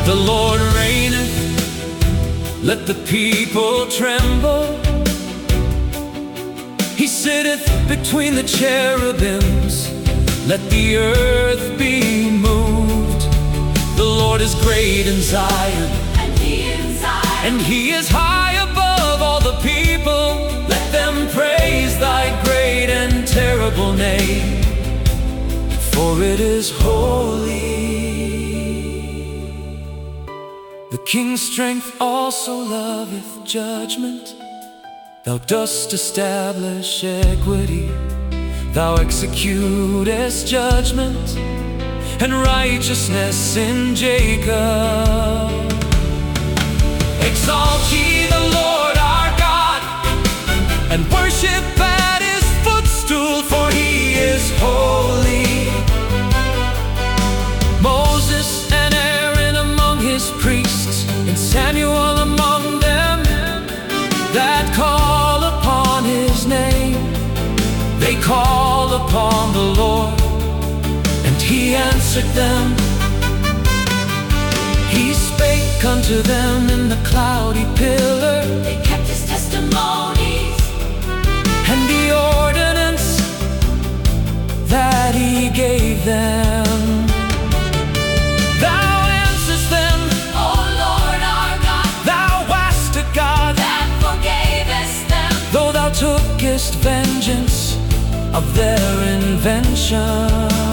The Lord reigneth, let the people tremble. He sitteth between the cherubims, let the earth be moved. The Lord is great in Zion, and He is high above all the people. Let them praise Thy great and terrible name, for it is holy. The King's strength also loveth judgment. Thou dost establish equity. Thou executest judgment and righteousness in Jacob. Exalt ye the Lord our God, and worship at His footstool, for He is holy. Moses and Aaron among His priests, and Samuel among them that call upon His name. They called upon the Lord, and He answered them. He spake unto them in the cloudy pillar. They kept His testimonies and the ordinance that He gave them. Thou answerest them, O Lord our God, Thou wast a God that forgavest them, though Thou tookest vengeance of their invention.